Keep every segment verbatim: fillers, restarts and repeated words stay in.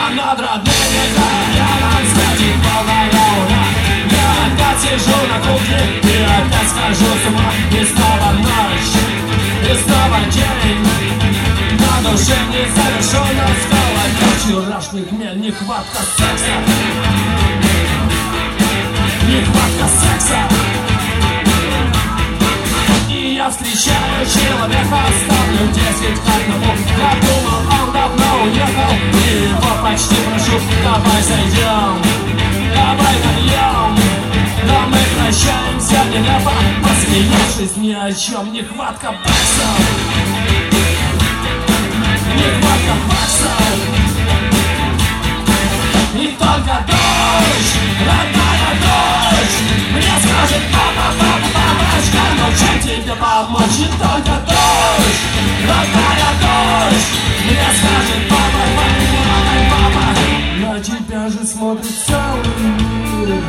над родными рядом светит полная луна. Я опять сижу на кухне и опять схожу с ума. И снова ночь, и снова день. На душе незавершенно скала. Вчерашний хмель, нехватка секса. Нехватка секса. И я встречаю человека, ставлю десять к одному. Я думал, он давно уехал, и его почти прошу: давай зайдем, давай нальем. Но мы прощаемся нелепо, посмеявшись ни о чем. Нехватка баксов. Нехватка баксов. И только дождь, родная дождь, мне скажет: папа, папа, папочка, но чем тебе помочь? И только дождь, родная дождь, мне скажет: папа, папа, папа. На тебя же смотрит целый мир.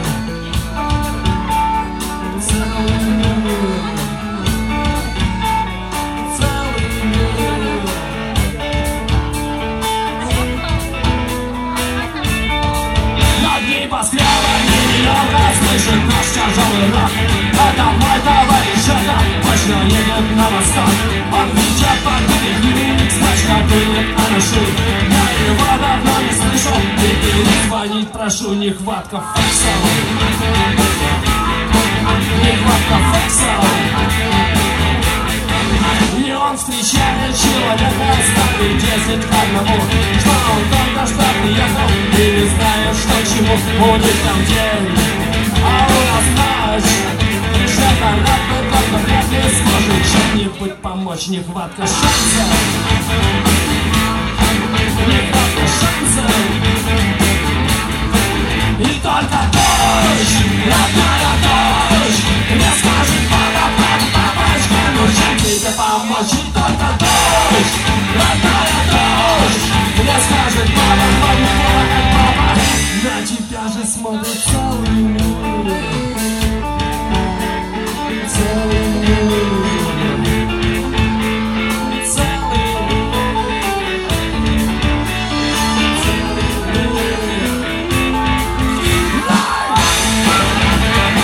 Целый мир. Целый мир. Над небоскребами миллион слышит наш тяжелый рок. Это мой товарищ Жека, точно едет на восток. Он ведет подбитый дневник, значит, дымит анаши. Я его давно не слышал, и перезвонить прошу. Нехватка факсов. Нехватка факсов. И он встречает человека, ставит десять к одному. Что он только что приехал и не знает, что к чему. У них там день, а у нас ночь. И Жека рад бы, только вряд ли сможет чем-нибудь помочь. Нехватка шансов. Нехватка шансов. И только дождь, родная дождь, мне скажет: папа, папа, папочка, ну чем тебе помочь? И только дождь, родная дождь, мне скажет: папа, папа, папа, папа. На тебя же смотрит целый мир. Целый мир. Целый мир.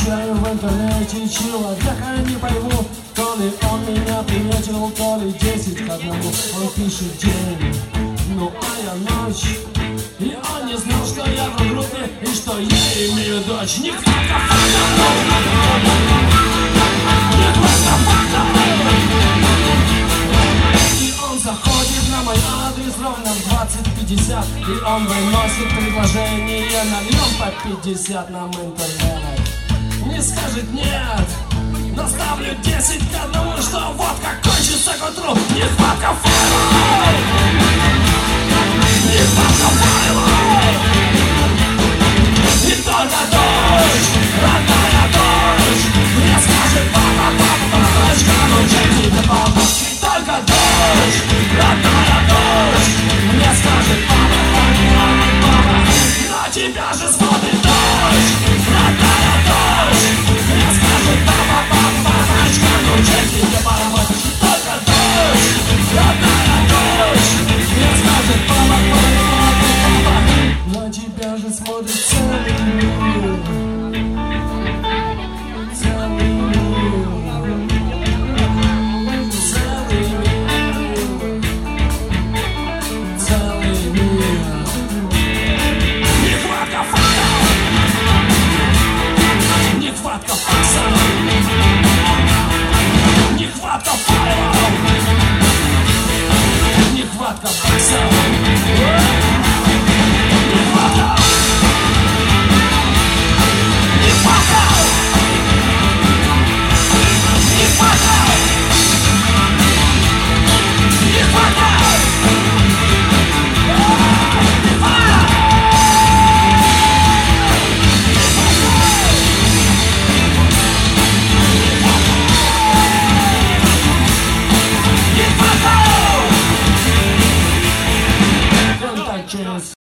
Встречаю в интернете человека, не пойму, то ли он меня приметил, то ли десять к одному. Он пишет день, ну а я ночь. И он не знал, что я в группе и что я имею дочь. Не хватка факта, не хватка факта. И он заходит на мой адрес ровно в двадцать пятьдесят. И он выносит предложение, нальем по пятьдесят нам интернет. Не скажет нет, но ставлю десять к одному, что водка кончится к утру. Нехватка факта, нехватка факта.